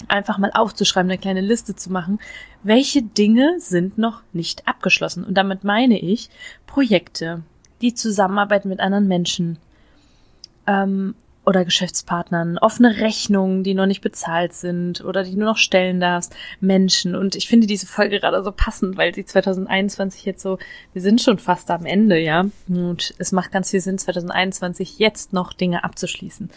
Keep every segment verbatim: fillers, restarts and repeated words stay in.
einfach mal aufzuschreiben, eine kleine Liste zu machen, welche Dinge sind noch nicht abgeschlossen. Und damit meine ich Projekte, die Zusammenarbeit mit anderen Menschen ähm, oder Geschäftspartnern, offene Rechnungen, die noch nicht bezahlt sind oder die du noch stellen darfst, Menschen. Und ich finde diese Folge gerade so passend, weil sie zwanzig einundzwanzig jetzt so, wir sind schon fast am Ende, ja. Und es macht ganz viel Sinn, zwanzig einundzwanzig jetzt noch Dinge abzuschließen.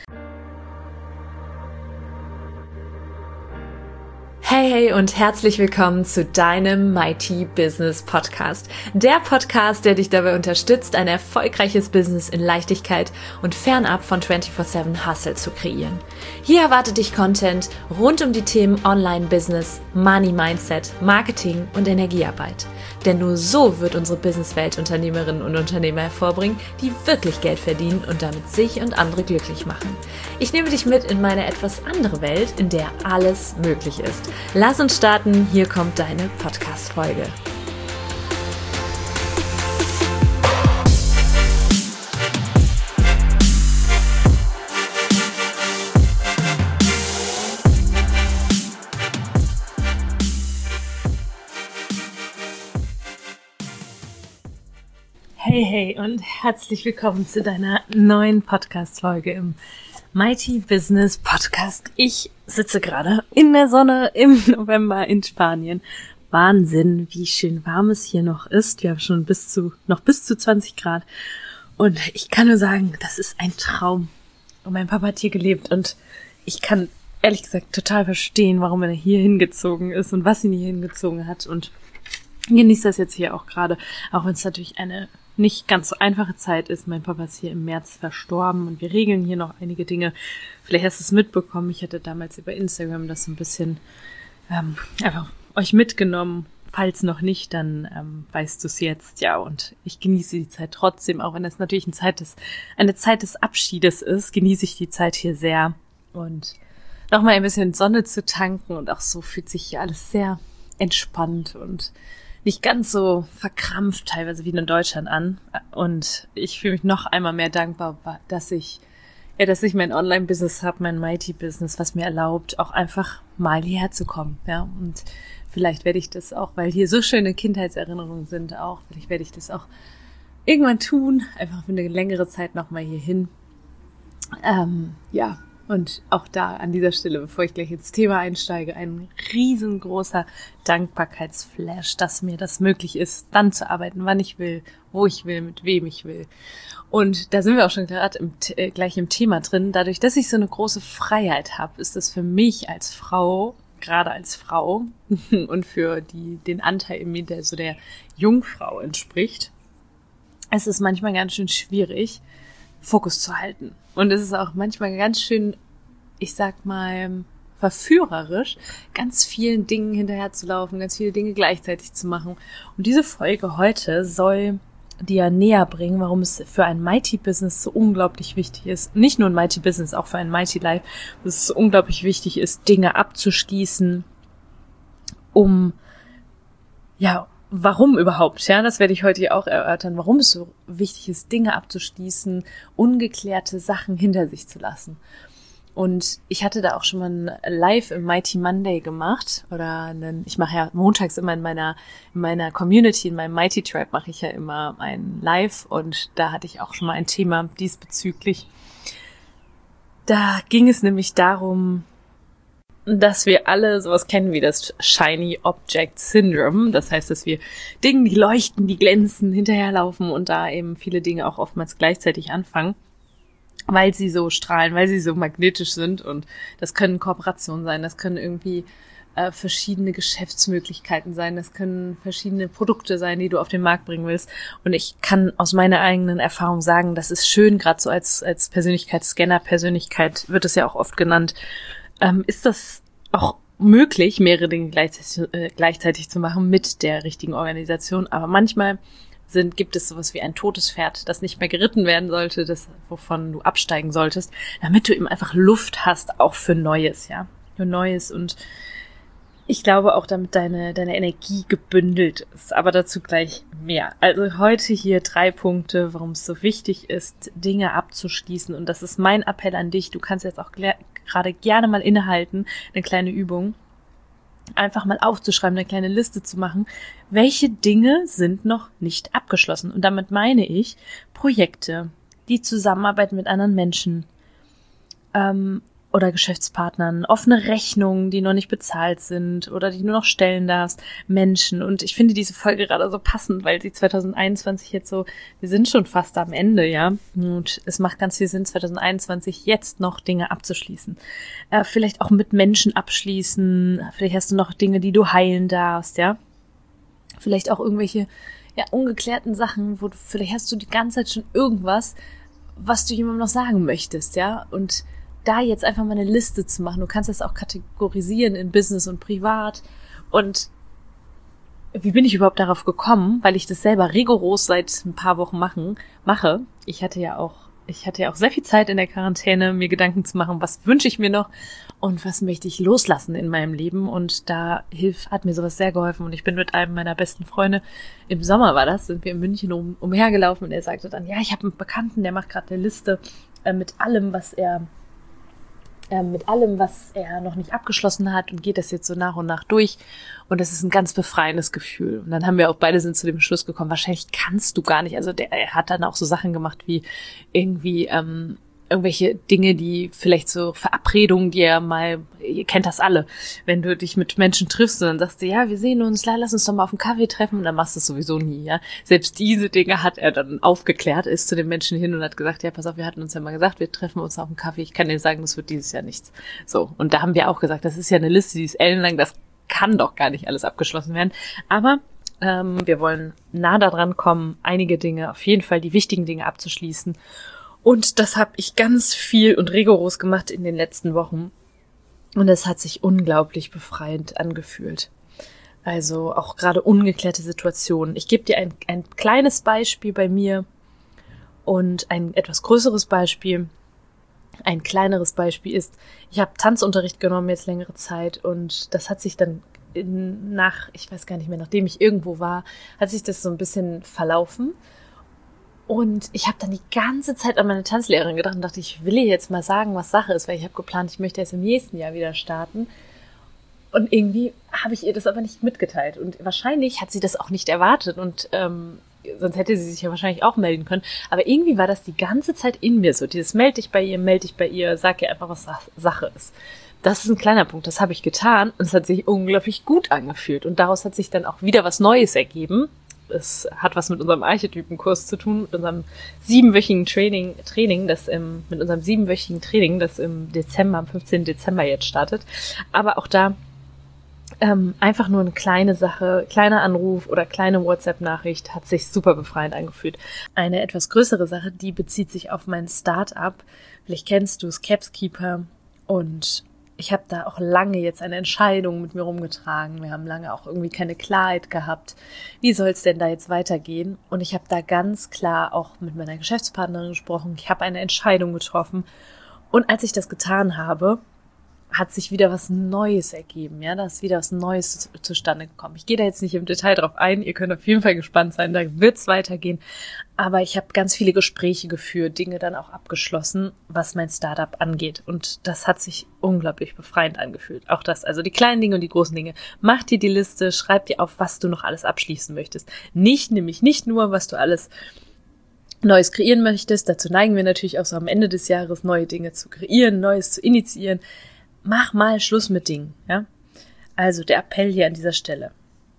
Hey, hey und herzlich willkommen zu deinem Mighty Business Podcast. Der Podcast, der dich dabei unterstützt, ein erfolgreiches Business in Leichtigkeit und fernab von vierundzwanzig sieben Hustle zu kreieren. Hier erwartet dich Content rund um die Themen Online-Business, Money-Mindset, Marketing und Energiearbeit. Denn nur so wird unsere Businesswelt Unternehmerinnen und Unternehmer hervorbringen, die wirklich Geld verdienen und damit sich und andere glücklich machen. Ich nehme dich mit in meine etwas andere Welt, in der alles möglich ist. Lass uns starten, hier kommt deine Podcast-Folge. Hey, hey und herzlich willkommen zu deiner neuen Podcast-Folge im Mighty Business Podcast. Ich sitze gerade in der Sonne im November in Spanien. Wahnsinn, wie schön warm es hier noch ist. Wir haben schon bis zu, noch bis zu zwanzig Grad. Und ich kann nur sagen, das ist ein Traum. Und mein Papa hat hier gelebt und ich kann ehrlich gesagt total verstehen, warum er hier hingezogen ist und was ihn hier hingezogen hat. Und genießt das jetzt hier auch gerade, auch wenn es natürlich eine nicht ganz so einfache Zeit ist. Mein Papa ist hier im März verstorben und wir regeln hier noch einige Dinge. Vielleicht hast du es mitbekommen. Ich hatte damals über Instagram das so ein bisschen ähm, einfach euch mitgenommen. Falls noch nicht, dann ähm, weißt du es jetzt. Ja, und ich genieße die Zeit trotzdem, auch wenn es natürlich eine Zeit des, eine Zeit des Abschiedes ist, genieße ich die Zeit hier sehr. Und nochmal ein bisschen Sonne zu tanken und auch so fühlt sich hier alles sehr entspannt und nicht ganz so verkrampft teilweise wie in Deutschland an. Und ich fühle mich noch einmal mehr dankbar, dass ich, ja, dass ich mein Online-Business habe, mein Mighty-Business, was mir erlaubt, auch einfach mal hierher zu kommen. Ja, und vielleicht werde ich das auch, weil hier so schöne Kindheitserinnerungen sind, auch, vielleicht werde ich das auch irgendwann tun, einfach für eine längere Zeit nochmal hier hin. Ähm, ja. Und auch da an dieser Stelle, bevor ich gleich ins Thema einsteige, ein riesengroßer Dankbarkeitsflash, dass mir das möglich ist, dann zu arbeiten, wann ich will, wo ich will, mit wem ich will. Und da sind wir auch schon gerade im, äh, gleich im Thema drin. Dadurch, dass ich so eine große Freiheit habe, ist das für mich als Frau, gerade als Frau und für die den Anteil in mir, der so der Jungfrau entspricht, es ist manchmal ganz schön schwierig, Fokus zu halten. Und es ist auch manchmal ganz schön, ich sag mal, verführerisch, ganz vielen Dingen hinterherzulaufen, ganz viele Dinge gleichzeitig zu machen. Und diese Folge heute soll dir näher bringen, warum es für ein Mighty Business so unglaublich wichtig ist. Nicht nur ein Mighty Business, auch für ein Mighty Life, dass es so unglaublich wichtig ist, Dinge abzuschließen, um, ja, warum überhaupt? Ja, das werde ich heute hier auch erörtern, warum es so wichtig ist, Dinge abzuschließen, ungeklärte Sachen hinter sich zu lassen. Und ich hatte da auch schon mal ein Live im Mighty Monday gemacht oder einen, ich mache ja montags immer in meiner in meiner Community, in meinem Mighty Tribe mache ich ja immer ein Live und da hatte ich auch schon mal ein Thema diesbezüglich. Da ging es nämlich darum, dass wir alle sowas kennen wie das Shiny Object Syndrome. Das heißt, dass wir Dinge, die leuchten, die glänzen, hinterherlaufen und da eben viele Dinge auch oftmals gleichzeitig anfangen, weil sie so strahlen, weil sie so magnetisch sind. Und das können Kooperationen sein, das können irgendwie äh, verschiedene Geschäftsmöglichkeiten sein, das können verschiedene Produkte sein, die du auf den Markt bringen willst. Und ich kann aus meiner eigenen Erfahrung sagen, das ist schön, gerade so als als Persönlichkeitsscanner, Persönlichkeit wird es ja auch oft genannt, Ähm, ist das auch möglich, mehrere Dinge gleichzeitig, äh, gleichzeitig zu machen mit der richtigen Organisation. Aber manchmal sind, gibt es sowas wie ein totes Pferd, das nicht mehr geritten werden sollte, das, wovon du absteigen solltest, damit du eben einfach Luft hast, auch für Neues, ja, für Neues. Und ich glaube auch, damit deine, deine Energie gebündelt ist, aber dazu gleich mehr. Also heute hier drei Punkte, warum es so wichtig ist, Dinge abzuschließen. Und das ist mein Appell an dich. Du kannst jetzt auch gerade gerne mal innehalten, eine kleine Übung, einfach mal aufzuschreiben, eine kleine Liste zu machen, welche Dinge sind noch nicht abgeschlossen. Und damit meine ich Projekte, die Zusammenarbeit mit anderen Menschen ähm, oder Geschäftspartnern, offene Rechnungen, die noch nicht bezahlt sind oder die du noch stellen darfst, Menschen. Und ich finde diese Folge gerade so passend, weil sie zwanzig einundzwanzig jetzt so, wir sind schon fast am Ende, ja. Und es macht ganz viel Sinn, zwanzig einundzwanzig jetzt noch Dinge abzuschließen. Äh, vielleicht auch mit Menschen abschließen. Vielleicht hast du noch Dinge, die du heilen darfst, ja. Vielleicht auch irgendwelche ja ungeklärten Sachen, wo du, vielleicht hast du die ganze Zeit schon irgendwas, was du jemandem noch sagen möchtest, ja. Und da jetzt einfach mal eine Liste zu machen. Du kannst das auch kategorisieren in Business und Privat. Und wie bin ich überhaupt darauf gekommen? Weil ich das selber rigoros seit ein paar Wochen machen, mache. Ich hatte ja auch, ich hatte ja auch sehr viel Zeit in der Quarantäne, mir Gedanken zu machen, was wünsche ich mir noch und was möchte ich loslassen in meinem Leben. Und da hilft, hat mir sowas sehr geholfen. Und ich bin mit einem meiner besten Freunde, im Sommer war das, sind wir in München um, umhergelaufen und er sagte dann, ja, ich habe einen Bekannten, der macht gerade eine Liste äh, mit allem, was er mit allem, was er noch nicht abgeschlossen hat und geht das jetzt so nach und nach durch und das ist ein ganz befreiendes Gefühl. Und dann haben wir auch beide sind zu dem Schluss gekommen, wahrscheinlich kannst du gar nicht, also der, er hat dann auch so Sachen gemacht wie irgendwie ähm, irgendwelche Dinge, die vielleicht so Verabredungen, die er mal, ihr kennt das alle, wenn du dich mit Menschen triffst und dann sagst du, ja, wir sehen uns, lass uns doch mal auf einen Kaffee treffen und dann machst du es sowieso nie, ja. Selbst diese Dinge hat er dann aufgeklärt, ist zu den Menschen hin und hat gesagt, ja, pass auf, wir hatten uns ja mal gesagt, wir treffen uns auf einen Kaffee, ich kann dir sagen, das wird dieses Jahr nichts. So, und da haben wir auch gesagt, das ist ja eine Liste, die ist ellenlang, das kann doch gar nicht alles abgeschlossen werden, aber ähm, wir wollen nah daran kommen, einige Dinge, auf jeden Fall die wichtigen Dinge abzuschließen. Und das habe ich ganz viel und rigoros gemacht in den letzten Wochen. Und es hat sich unglaublich befreiend angefühlt. Also auch gerade ungeklärte Situationen. Ich gebe dir ein, ein kleines Beispiel bei mir und ein etwas größeres Beispiel. Ein kleineres Beispiel ist, ich habe Tanzunterricht genommen jetzt längere Zeit und das hat sich dann in, nach, ich weiß gar nicht mehr, nachdem ich irgendwo war, hat sich das so ein bisschen verlaufen. Und ich habe dann die ganze Zeit an meine Tanzlehrerin gedacht und dachte, ich will ihr jetzt mal sagen, was Sache ist, weil ich habe geplant, ich möchte erst im nächsten Jahr wieder starten. Und irgendwie habe ich ihr das aber nicht mitgeteilt. Und wahrscheinlich hat sie das auch nicht erwartet und ähm, sonst hätte sie sich ja wahrscheinlich auch melden können. Aber irgendwie war das die ganze Zeit in mir so, dieses melde dich bei ihr, melde dich bei ihr, sag ihr einfach, was Sache ist. Das ist ein kleiner Punkt, das habe ich getan und es hat sich unglaublich gut angefühlt. Und daraus hat sich dann auch wieder was Neues ergeben. Es hat was mit unserem Archetypenkurs zu tun, mit unserem siebenwöchigen Training, Training, das im, mit unserem siebenwöchigen Training, das im Dezember, am fünfzehnten Dezember jetzt startet. Aber auch da ähm, einfach nur eine kleine Sache, kleiner Anruf oder kleine WhatsApp-Nachricht hat sich super befreiend angefühlt. Eine etwas größere Sache, die bezieht sich auf mein Start-up. Vielleicht kennst du es, Capskeeper, und ich habe da auch lange jetzt eine Entscheidung mit mir rumgetragen. Wir haben lange auch irgendwie keine Klarheit gehabt. Wie soll es denn da jetzt weitergehen? Und ich habe da ganz klar auch mit meiner Geschäftspartnerin gesprochen. Ich habe eine Entscheidung getroffen. Und als ich das getan habe, hat sich wieder was Neues ergeben. Ja, da ist wieder was Neues zustande gekommen. Ich gehe da jetzt nicht im Detail drauf ein. Ihr könnt auf jeden Fall gespannt sein. Da wird es weitergehen. Aber ich habe ganz viele Gespräche geführt, Dinge dann auch abgeschlossen, was mein Startup angeht. Und das hat sich unglaublich befreiend angefühlt. Auch das, also die kleinen Dinge und die großen Dinge. Mach dir die Liste, schreib dir auf, was du noch alles abschließen möchtest. Nicht, nämlich nicht nur, was du alles Neues kreieren möchtest. Dazu neigen wir natürlich auch so am Ende des Jahres, neue Dinge zu kreieren, Neues zu initiieren. Mach mal Schluss mit Dingen, ja. Also der Appell hier an dieser Stelle.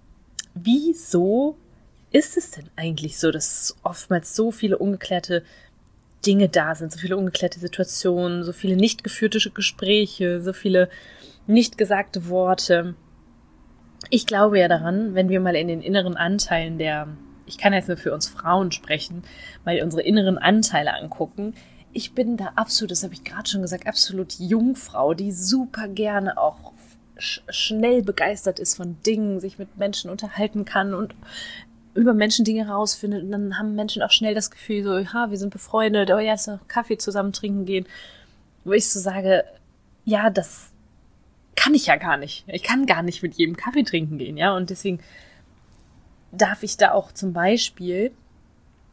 Wieso ist es denn eigentlich so, dass oftmals so viele ungeklärte Dinge da sind, so viele ungeklärte Situationen, so viele nicht geführte Gespräche, so viele nicht gesagte Worte? Ich glaube ja daran, wenn wir mal in den inneren Anteilen der, ich kann jetzt nur für uns Frauen sprechen, mal unsere inneren Anteile angucken. Ich bin da absolut, das habe ich gerade schon gesagt, absolut Jungfrau, die super gerne auch sch- schnell begeistert ist von Dingen, sich mit Menschen unterhalten kann und über Menschen Dinge rausfindet. Und dann haben Menschen auch schnell das Gefühl, so, ja, wir sind befreundet, oh ja, lass noch Kaffee zusammen trinken gehen. Wo ich so sage, ja, das kann ich ja gar nicht. Ich kann gar nicht mit jedem Kaffee trinken gehen, ja. Und deswegen darf ich da auch zum Beispiel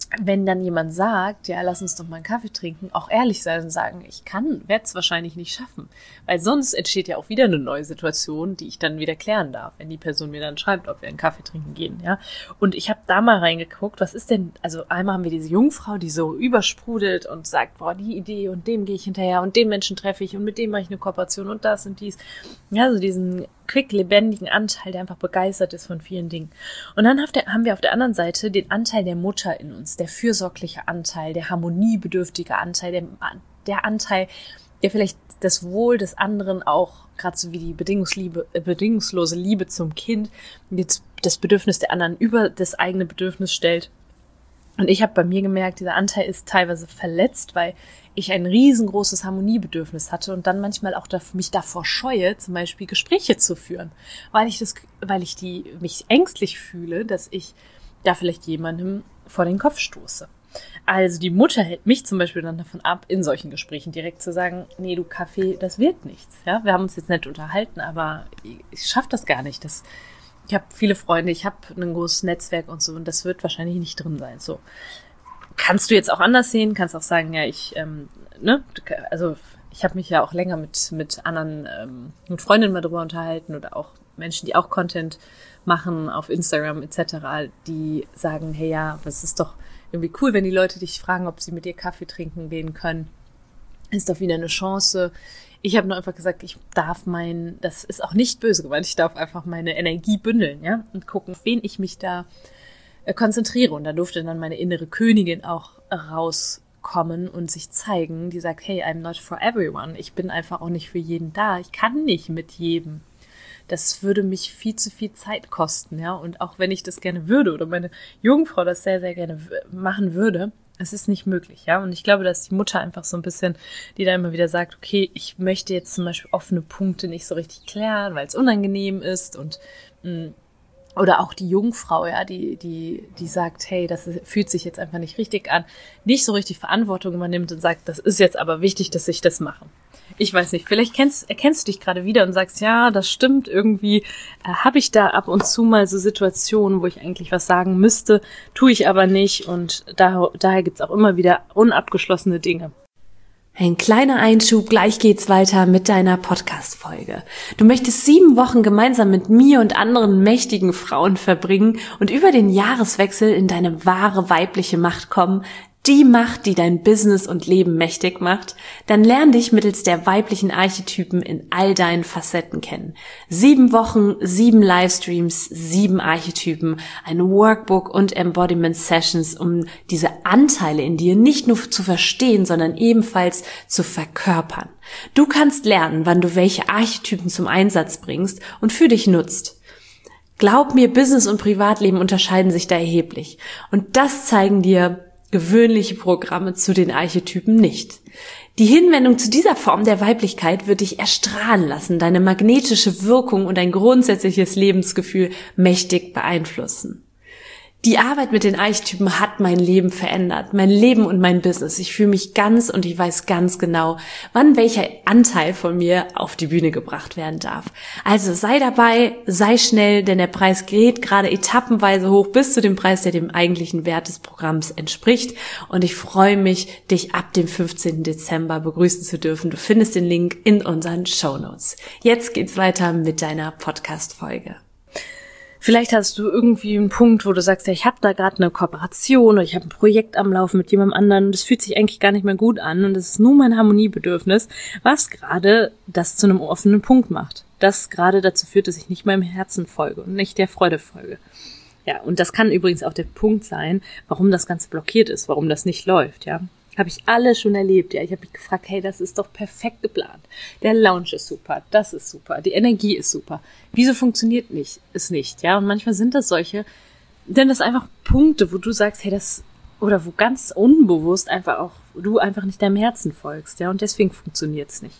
wenn dann jemand sagt, ja, lass uns doch mal einen Kaffee trinken, auch ehrlich sein und sagen, ich kann, werde es wahrscheinlich nicht schaffen. Weil sonst entsteht ja auch wieder eine neue Situation, die ich dann wieder klären darf, wenn die Person mir dann schreibt, ob wir einen Kaffee trinken gehen, ja. Und ich habe da mal reingeguckt, was ist denn, also einmal haben wir diese Jungfrau, die so übersprudelt und sagt, boah, die Idee und dem gehe ich hinterher und den Menschen treffe ich und mit dem mache ich eine Kooperation und das und dies. Ja, so diesen quick, lebendigen Anteil, der einfach begeistert ist von vielen Dingen. Und dann haben wir auf der anderen Seite den Anteil der Mutter in uns, der fürsorgliche Anteil, der harmoniebedürftige Anteil, der, der Anteil, der vielleicht das Wohl des anderen auch, gerade so wie die Bedingungsliebe, äh, bedingungslose Liebe zum Kind, jetzt das Bedürfnis der anderen über das eigene Bedürfnis stellt. Und ich habe bei mir gemerkt, dieser Anteil ist teilweise verletzt, weil ich ein riesengroßes Harmoniebedürfnis hatte und dann manchmal auch mich davor scheue, zum Beispiel Gespräche zu führen, weil ich das, weil ich die mich ängstlich fühle, dass ich da vielleicht jemandem vor den Kopf stoße. Also die Mutter hält mich zum Beispiel dann davon ab, in solchen Gesprächen direkt zu sagen, nee, du Kaffee, das wird nichts. Ja, wir haben uns jetzt nett unterhalten, aber ich schaffe das gar nicht. Das, ich habe viele Freunde, ich habe ein großes Netzwerk und so und das wird wahrscheinlich nicht drin sein. So. Kannst du jetzt auch anders sehen, kannst auch sagen, ja, ich, ähm, ne, also ich habe mich ja auch länger mit mit anderen, ähm, mit Freundinnen mal drüber unterhalten oder auch Menschen, die auch Content machen auf Instagram et cetera, die sagen, hey ja, das ist doch irgendwie cool, wenn die Leute dich fragen, ob sie mit dir Kaffee trinken gehen können. Ist doch wieder eine Chance. Ich habe nur einfach gesagt, ich darf mein, das ist auch nicht böse gemeint, ich darf einfach meine Energie bündeln, ja, und gucken, auf wen ich mich da konzentriere. Und da durfte dann meine innere Königin auch rauskommen und sich zeigen, die sagt, hey, I'm not for everyone. Ich bin einfach auch nicht für jeden da. Ich kann nicht mit jedem. Das würde mich viel zu viel Zeit kosten, ja. Und auch wenn ich das gerne würde oder meine Jungfrau das sehr, sehr gerne machen würde, es ist nicht möglich, ja. Und ich glaube, dass die Mutter einfach so ein bisschen, die da immer wieder sagt, okay, ich möchte jetzt zum Beispiel offene Punkte nicht so richtig klären, weil es unangenehm ist und mh, oder auch die Jungfrau, ja, die, die, die sagt, hey, das fühlt sich jetzt einfach nicht richtig an, nicht so richtig Verantwortung übernimmt und sagt, das ist jetzt aber wichtig, dass ich das mache. Ich weiß nicht, vielleicht kennst, erkennst du dich gerade wieder und sagst, ja, das stimmt, irgendwie äh, habe ich da ab und zu mal so Situationen, wo ich eigentlich was sagen müsste, tue ich aber nicht und da, daher gibt's auch immer wieder unabgeschlossene Dinge. Ein kleiner Einschub, gleich geht's weiter mit deiner Podcast-Folge. Du möchtest sieben Wochen gemeinsam mit mir und anderen mächtigen Frauen verbringen und über den Jahreswechsel in deine wahre weibliche Macht kommen, die Macht, die dein Business und Leben mächtig macht, dann lern dich mittels der weiblichen Archetypen in all deinen Facetten kennen. Sieben Wochen, sieben Livestreams, sieben Archetypen, ein Workbook und Embodiment Sessions, um diese Anteile in dir nicht nur zu verstehen, sondern ebenfalls zu verkörpern. Du kannst lernen, wann du welche Archetypen zum Einsatz bringst und für dich nutzt. Glaub mir, Business und Privatleben unterscheiden sich da erheblich. Und das zeigen dir gewöhnliche Programme zu den Archetypen nicht. Die Hinwendung zu dieser Form der Weiblichkeit wird dich erstrahlen lassen, deine magnetische Wirkung und dein grundsätzliches Lebensgefühl mächtig beeinflussen. Die Arbeit mit den Archetypen hat mein Leben verändert, mein Leben und mein Business. Ich fühle mich ganz und ich weiß ganz genau, wann welcher Anteil von mir auf die Bühne gebracht werden darf. Also sei dabei, sei schnell, denn der Preis geht gerade etappenweise hoch bis zu dem Preis, der dem eigentlichen Wert des Programms entspricht. Und ich freue mich, dich ab dem fünfzehnten Dezember begrüßen zu dürfen. Du findest den Link in unseren Shownotes. Jetzt geht's weiter mit deiner Podcast-Folge. Vielleicht hast du irgendwie einen Punkt, wo du sagst, ja, ich habe da gerade eine Kooperation oder ich habe ein Projekt am Laufen mit jemandem anderen und das fühlt sich eigentlich gar nicht mehr gut an und das ist nur mein Harmoniebedürfnis, was gerade das zu einem offenen Punkt macht. Das gerade dazu führt, dass ich nicht meinem Herzen folge und nicht der Freude folge. Ja, und das kann übrigens auch der Punkt sein, warum das Ganze blockiert ist, warum das nicht läuft, ja. Habe ich alle schon erlebt, ja. Ich habe mich gefragt, hey, das ist doch perfekt geplant. Der Lounge ist super, das ist super, die Energie ist super. Wieso funktioniert nicht, es nicht, ja? Und manchmal sind das solche, denn das einfach Punkte, wo du sagst, hey, das, oder wo ganz unbewusst einfach auch, du einfach nicht deinem Herzen folgst, ja? Und deswegen funktioniert es nicht.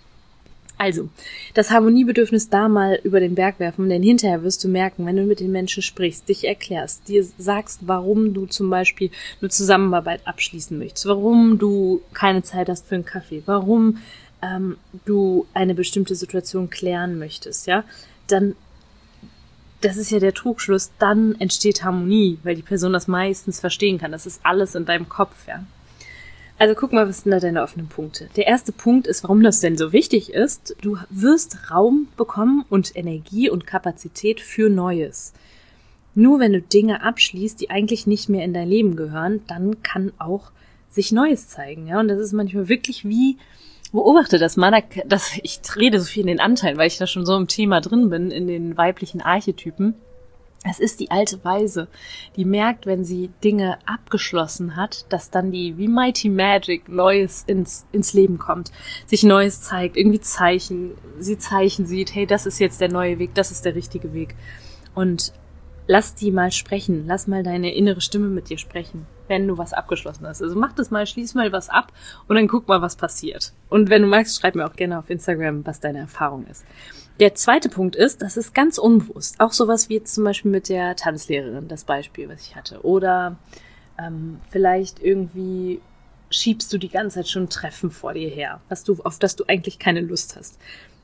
Also, das Harmoniebedürfnis da mal über den Berg werfen, denn hinterher wirst du merken, wenn du mit den Menschen sprichst, dich erklärst, dir sagst, warum du zum Beispiel eine Zusammenarbeit abschließen möchtest, warum du keine Zeit hast für einen Kaffee, warum ähm, du eine bestimmte Situation klären möchtest, ja, dann das ist ja der Trugschluss, dann entsteht Harmonie, weil die Person das meistens verstehen kann. Das ist alles in deinem Kopf, ja. Also guck mal, was sind da deine offenen Punkte? Der erste Punkt ist, warum das denn so wichtig ist. Du wirst Raum bekommen und Energie und Kapazität für Neues. Nur wenn du Dinge abschließt, die eigentlich nicht mehr in dein Leben gehören, dann kann auch sich Neues zeigen, ja. Und das ist manchmal wirklich wie, beobachte das mal, dass ich rede so viel in den Anteilen, weil ich da schon so im Thema drin bin, in den weiblichen Archetypen. Es ist die alte Weise, die merkt, wenn sie Dinge abgeschlossen hat, dass dann die, wie Mighty Magic, Neues ins, ins Leben kommt, sich Neues zeigt, irgendwie Zeichen, sie Zeichen sieht, hey, das ist jetzt der neue Weg, das ist der richtige Weg. Und lass die mal sprechen, lass mal deine innere Stimme mit dir sprechen, wenn du was abgeschlossen hast. Also mach das mal, schließ mal was ab und dann guck mal, was passiert. Und wenn du magst, schreib mir auch gerne auf Instagram, was deine Erfahrung ist. Der zweite Punkt ist, das ist ganz unbewusst. Auch sowas wie jetzt zum Beispiel mit der Tanzlehrerin, das Beispiel, was ich hatte. Oder ähm, vielleicht irgendwie schiebst du die ganze Zeit schon Treffen vor dir her, was du, auf das du eigentlich keine Lust hast.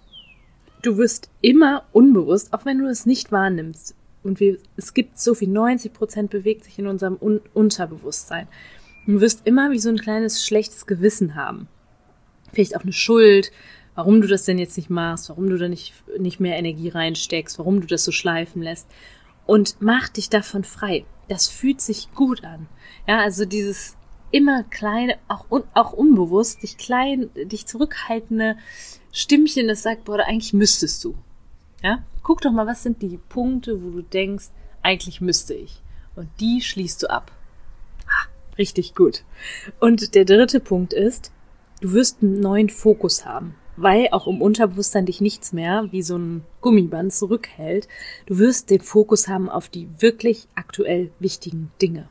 Du wirst immer unbewusst, auch wenn du es nicht wahrnimmst. Und wir, es gibt so viel, neunzig Prozent bewegt sich in unserem Un- Unterbewusstsein. Du wirst immer wie so ein kleines schlechtes Gewissen haben. Vielleicht auch eine Schuld, warum du das denn jetzt nicht machst, warum du da nicht, nicht mehr Energie reinsteckst, warum du das so schleifen lässt. Und mach dich davon frei. Das fühlt sich gut an. Ja, also dieses immer kleine, auch, un, auch unbewusst, dich klein, dich zurückhaltende Stimmchen, das sagt, boah, eigentlich müsstest du. Ja, guck doch mal, was sind die Punkte, wo du denkst, eigentlich müsste ich. Und die schließt du ab. Ah, richtig gut. Und der dritte Punkt ist, du wirst einen neuen Fokus haben. Weil auch im Unterbewusstsein dich nichts mehr wie so ein Gummiband zurückhält. Du wirst den Fokus haben auf die wirklich aktuell wichtigen Dinge.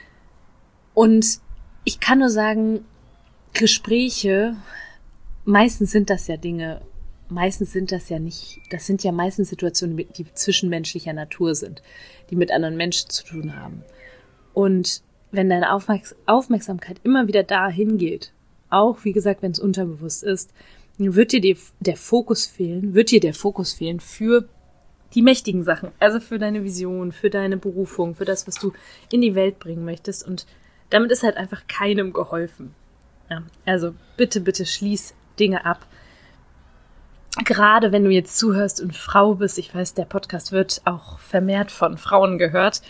Und ich kann nur sagen, Gespräche, meistens sind das ja Dinge, meistens sind das ja nicht, das sind ja meistens Situationen, die zwischenmenschlicher Natur sind, die mit anderen Menschen zu tun haben. Und wenn deine Aufmerks- Aufmerksamkeit immer wieder dahin geht, auch wie gesagt, wenn es unterbewusst ist, wird dir die, der Fokus fehlen, wird dir der Fokus fehlen für die mächtigen Sachen, also für deine Vision, für deine Berufung, für das, was du in die Welt bringen möchtest. Und damit ist halt einfach keinem geholfen. Ja, also bitte, bitte schließ Dinge ab. Gerade wenn du jetzt zuhörst und Frau bist, ich weiß, der Podcast wird auch vermehrt von Frauen gehört,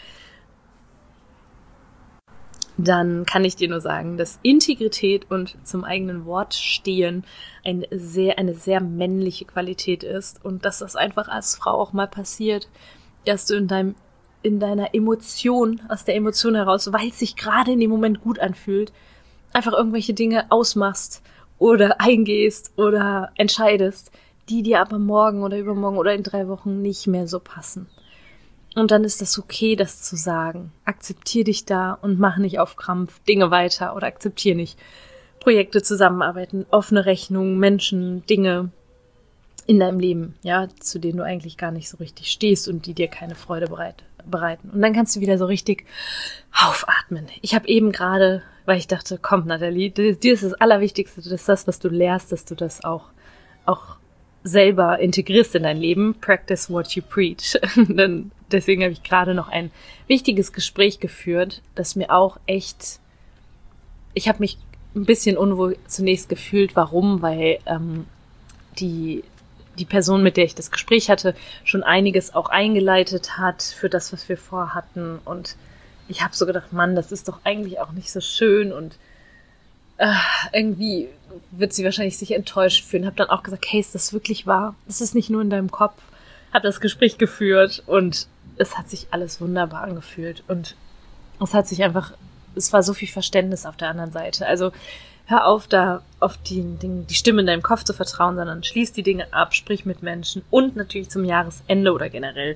dann kann ich dir nur sagen, dass Integrität und zum eigenen Wort stehen eine sehr, eine sehr männliche Qualität ist und dass das einfach als Frau auch mal passiert, dass du in deinem, in deiner Emotion, aus der Emotion heraus, weil es sich gerade in dem Moment gut anfühlt, einfach irgendwelche Dinge ausmachst oder eingehst oder entscheidest, die dir aber morgen oder übermorgen oder in drei Wochen nicht mehr so passen. Und dann ist das okay, das zu sagen. Akzeptier dich da und mach nicht auf Krampf Dinge weiter oder akzeptier nicht Projekte, Zusammenarbeiten, offene Rechnungen, Menschen, Dinge in deinem Leben, ja, zu denen du eigentlich gar nicht so richtig stehst und die dir keine Freude bereit, bereiten. Und dann kannst du wieder so richtig aufatmen. Ich habe eben gerade, weil ich dachte, komm Nathalie, dir ist das Allerwichtigste, das ist das, was du lehrst, dass du das auch, auch selber integrierst in dein Leben. Practice what you preach. Denn deswegen habe ich gerade noch ein wichtiges Gespräch geführt, das mir auch echt, ich habe mich ein bisschen unwohl zunächst gefühlt. Warum? Weil ähm, die die Person, mit der ich das Gespräch hatte, schon einiges auch eingeleitet hat für das, was wir vorhatten. Und ich habe so gedacht, Mann, das ist doch eigentlich auch nicht so schön und äh, irgendwie wird sie wahrscheinlich sich enttäuscht fühlen. Habe dann auch gesagt, hey, ist das wirklich wahr? Das ist nicht nur in deinem Kopf. Habe das Gespräch geführt und es hat sich alles wunderbar angefühlt. Und es hat sich einfach, es war so viel Verständnis auf der anderen Seite. Also hör auf, da auf die, die, die Stimme in deinem Kopf zu vertrauen, sondern schließ die Dinge ab, sprich mit Menschen und natürlich zum Jahresende oder generell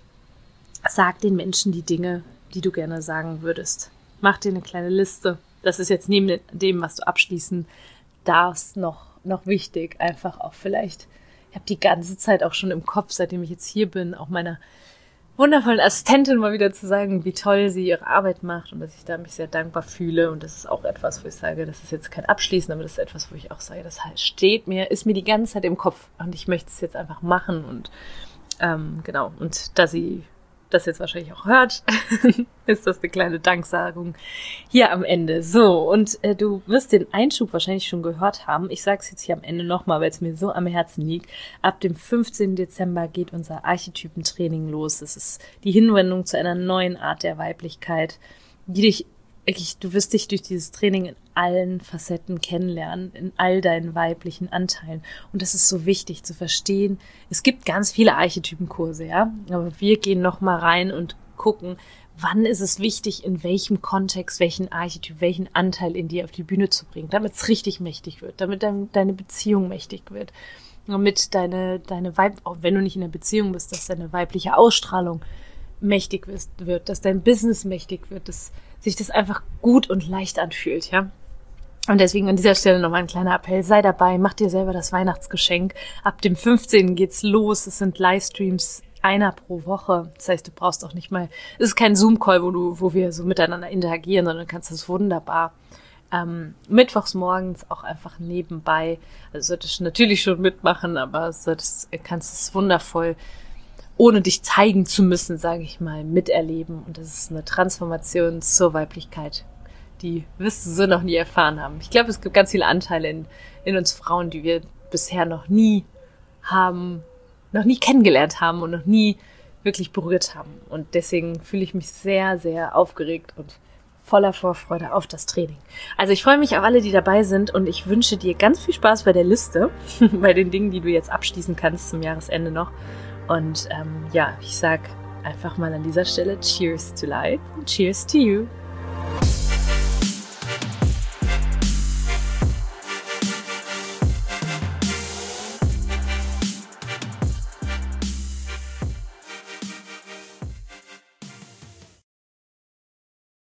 sag den Menschen die Dinge, die du gerne sagen würdest. Mach dir eine kleine Liste. Das ist jetzt neben dem, was du abschließen darfst, noch, noch wichtig. Einfach auch vielleicht, ich habe die ganze Zeit auch schon im Kopf, seitdem ich jetzt hier bin, auch meiner wundervollen Assistentin mal wieder zu sagen, wie toll sie ihre Arbeit macht und dass ich da mich sehr dankbar fühle. Und das ist auch etwas, wo ich sage, das ist jetzt kein Abschließen, aber das ist etwas, wo ich auch sage, das heißt, steht mir, ist mir die ganze Zeit im Kopf und ich möchte es jetzt einfach machen und ähm, genau. Und da sie das jetzt wahrscheinlich auch hört, ist das eine kleine Danksagung hier am Ende. So, und äh, du wirst den Einschub wahrscheinlich schon gehört haben. Ich sage es jetzt hier am Ende nochmal, weil es mir so am Herzen liegt. Ab dem fünfzehnten Dezember geht unser Archetypentraining los. Es ist die Hinwendung zu einer neuen Art der Weiblichkeit, die dich wirklich, du wirst dich durch dieses Training in allen Facetten kennenlernen, in all deinen weiblichen Anteilen. Und das ist so wichtig zu verstehen. Es gibt ganz viele Archetypenkurse, ja, aber wir gehen noch mal rein und gucken, wann ist es wichtig, in welchem Kontext, welchen Archetyp, welchen Anteil in dir auf die Bühne zu bringen, damit es richtig mächtig wird, damit dein, deine Beziehung mächtig wird, damit deine, deine Weib, auch wenn du nicht in der Beziehung bist, dass deine weibliche Ausstrahlung mächtig wird, dass dein Business mächtig wird, dass sich das einfach gut und leicht anfühlt, ja. Und deswegen an dieser Stelle nochmal ein kleiner Appell, sei dabei, mach dir selber das Weihnachtsgeschenk. Ab dem fünfzehnten geht's los, es sind Livestreams, einer pro Woche. Das heißt, du brauchst auch nicht mal, es ist kein Zoom-Call, wo du, wo wir so miteinander interagieren, sondern du kannst das wunderbar ähm, mittwochs morgens auch einfach nebenbei, also solltest du natürlich schon mitmachen, aber solltest, kannst es wundervoll, ohne dich zeigen zu müssen, sage ich mal, miterleben. Und das ist eine Transformation zur Weiblichkeit, die wirst du so noch nie erfahren haben. Ich glaube, es gibt ganz viele Anteile in, in uns Frauen, die wir bisher noch nie haben, noch nie kennengelernt haben und noch nie wirklich berührt haben. Und deswegen fühle ich mich sehr, sehr aufgeregt und voller Vorfreude auf das Training. Also ich freue mich auf alle, die dabei sind, und ich wünsche dir ganz viel Spaß bei der Liste, bei den Dingen, die du jetzt abschließen kannst zum Jahresende noch. Und ähm, ja, ich sag einfach mal an dieser Stelle Cheers to Life und Cheers to You.